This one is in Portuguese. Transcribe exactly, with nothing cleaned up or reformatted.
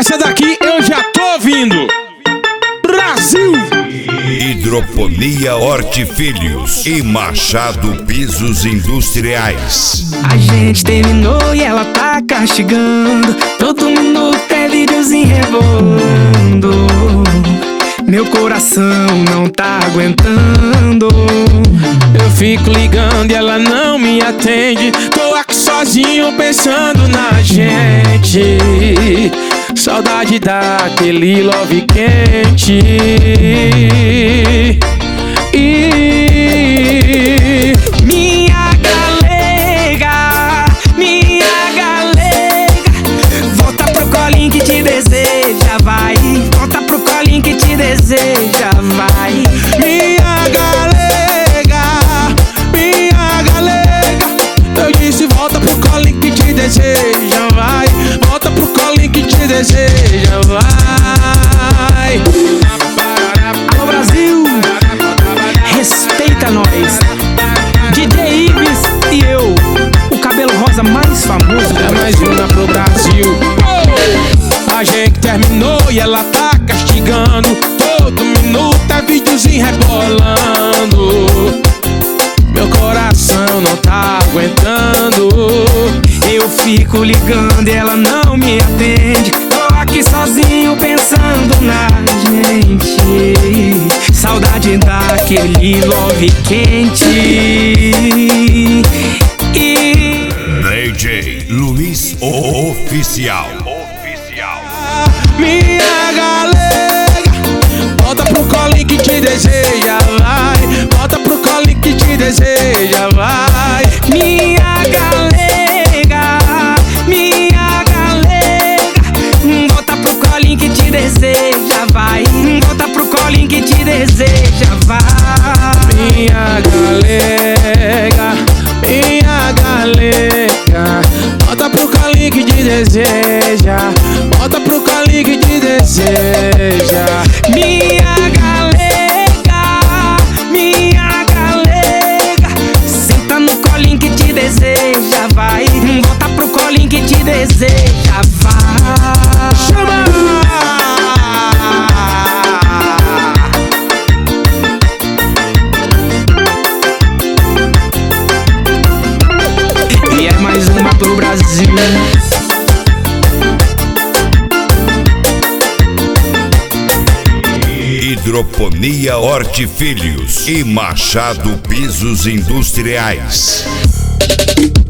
Essa daqui eu já tô ouvindo. Brasil! Hidroponia Hortifilhos e Machado Pisos Industriais. A gente terminou e ela tá castigando. Todo minuto é videozinho rebolando. Meu coração não tá aguentando. Eu fico ligando e ela não me atende. Tô aqui sozinho pensando na gente. Saudade daquele love quente. E minha galega, minha galega, volta pro colinho que te deseja, vai. Volta pro colinho que te deseja, vai. minha galega, minha galega, eu disse volta pro colinho que te deseja, vai. Volta pro colinho que te deseja, vai. Alô Brasil, respeita nós. D J Ives e eu, o cabelo rosa mais famoso. É mais uma pro Brasil. Oh! A gente terminou e ela tá castigando. Todo minuto é videozinho rebolando. Meu coração não tá aguentando. Eu fico ligando e ela não me atende. Tô aqui sozinho pensando na gente. Saudade daquele love quente. E D J Luiz Oficial. Oficial. Minha galega, volta pro colinho que te deseja, vai. Volta pro colinho que te deseja, vai. minha galega, minha galega, volta pro colinho que te deseja, vai. Volta pro colinho que te deseja, vai. Minha galega, minha galega, volta pro colinho que te deseja. Volta pro colinho que te deseja. Minha galega, minha galega, senta no colinho que te deseja, vai. Volta pro colinho que te deseja, vai. Chama! E é mais uma pro Brasil. Hidroponia Hortifilhos e Machado Pisos Industriais.